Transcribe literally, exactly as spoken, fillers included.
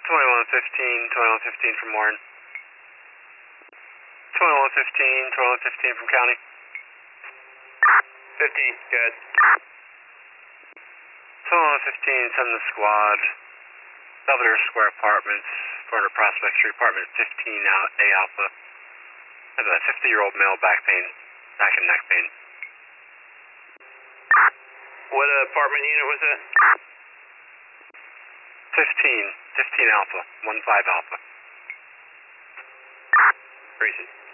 twenty-one fifteen, twenty-one fifteen from Warren. twenty-one fifteen, twenty-one fifteen from County. fifteen, good. twenty-one fifteen, send the squad. Belvedere Square Apartments, four hundred Prospect Street, apartment fifteen, out A Alpha. I have a fifty-year-old male back pain, back and neck pain. What apartment unit was that? fifteen, fifteen Alpha, one five Alpha. Appreciate it.